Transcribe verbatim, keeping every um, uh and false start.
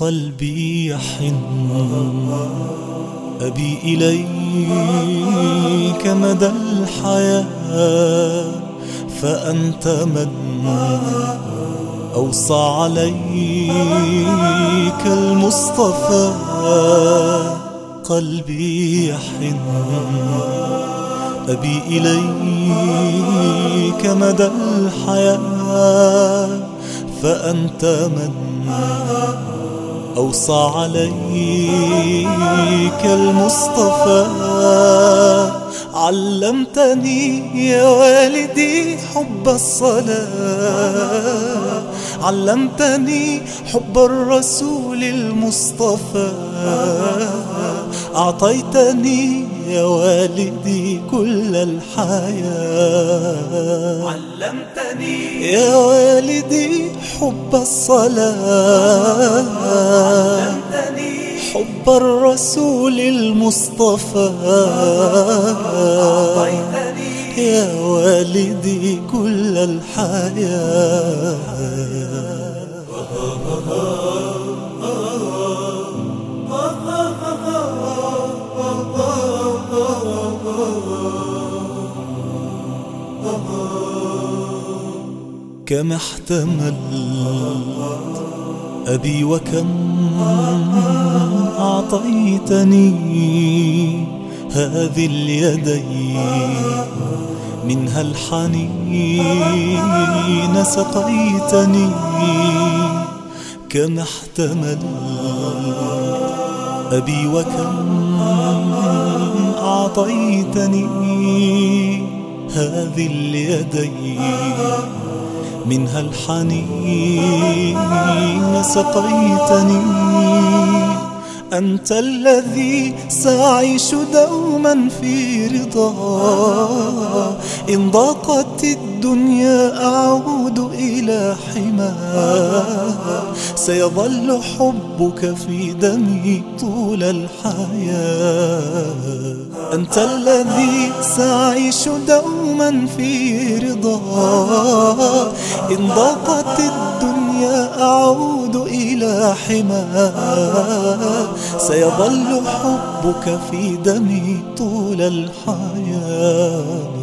قلبي يحن أبي إليك مدى الحياة، فأنت من أوصى عليك المصطفى. قلبي يحن أبي إليك مدى الحياة، فأنت من أوصى عليك المصطفى. علمتني يا والدي حب الصلاة، علمتني حب الرسول المصطفى. أعطيتني يا والدي كل الحياة، علمتني يا والدي حب الصلاة، علمتني حب الرسول المصطفى. أعطيتني يا والدي كل الحياة. كم احتملت أبي وكم أعطيتني، هذه اليدين منها الحنين سقيتني. كم احتملت أبي وكم أعطيتني، هذه اليدين منها الحنين سقيتني. أنت الذي سأعيش دوما في رضا، إن ضاقت الدنيا أعود إلى حماها، سيظل حبك في دمي طول الحياة. أنت الذي سأعيش دوما في رضا، إن ضاقت الدنيا أعود إلى حماها، سيظل حبك في دمي طول الحياة.